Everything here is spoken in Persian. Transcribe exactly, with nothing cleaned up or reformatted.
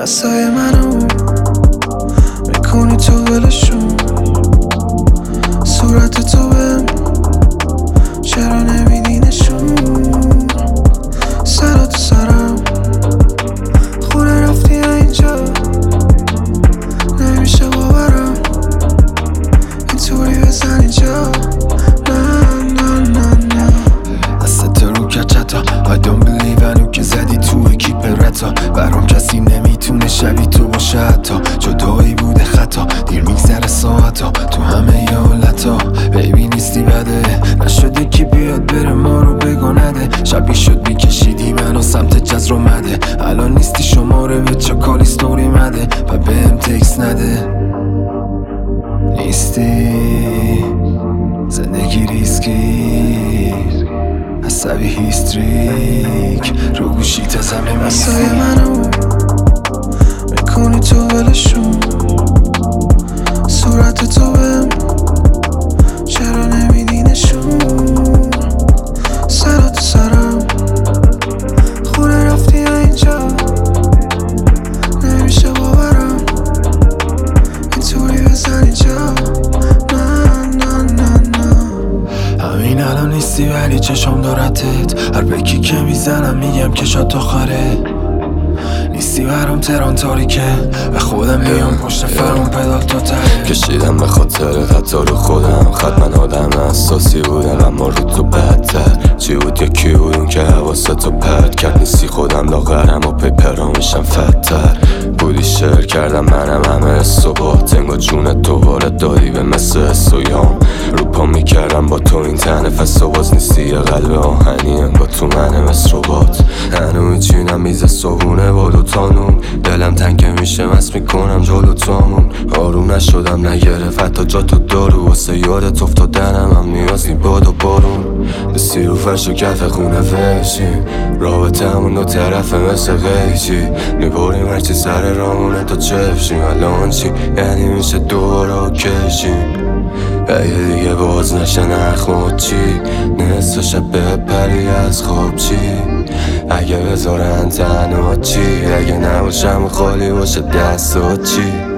دستای منو میکنی تو ولشون، صورت تو بهم چرا نمیدی نشون، سرا تو سرم خونه رفتی اینجا نمیشه باورم اینطوری بزن اینجا. نه نه نه نه دست رو کچتا I don't believe هنو که زدی تو اکیپ رتا، برام کسی نمیتونه شبیه تو باشه حتی جدایی بوده خطا، دیر میگذره ساعتا تو همه ی حالتا، بیبی نیستی بده نشده کی بیاد بره ما رو بگنده، شبیه شد میکشیدی منو سمت جز رو مده، الان نیستی شماره به چکالی ستوری مده و بهم تکس نده، نیستی زندگی ریسکی عصبی هیستریک رو گوشی تزمه دستای میزی منو میکنی تو ولشون، صورت تو بهم چرا نمیدی نشون، سرا تو سرم خونه رفتی اینجا نمیشه باورم اینطوری بزن اینجا. نه نه نه نه همین الان نیستی ولی چشم دارتت، هر بکی که میزنم میگم که شاد آخره، نیستی برام تران تاریکه و خودم میام پشت فرام پدال تو تره، کشیدم به خاطر خطا رو خودم، خط من آدم اساسی بودم اما رو تو بدتر، چی بود یا کی بود اون که حواستو پرد کرد، نیستی خودم لاغرم و پیپرا میشم فتر، بودی شعر کردم منم همه صبات، انگار جونت دوباره دادی به مثل سویام، رو پا میکردم با تو این تنفس و باز نیستی یه قلب آهنی انگار تو منه مثل ربات، هنو میچینم میز صبونه با دوتانون، دلم تنگ میشه مست میکنم جلو تامون، آروم نشدم نگرفت حتی جا تو دارو، واسه یادت افتادنم هم نیازی باد و بارون، دستی رو فرش و کف خونه فشیم، رابطه همون دو طرفه مثل قیچی، میبریم هرچی سر رامونه تا چفشیم، الان چی یعنی میشه دوباره کشیم، اگه دیگه باز نشه نخمود چی، نصف شب بپری از خواب چی، اگه بذارن تنها چی، اگه نباشم خالی باشه دستات چی.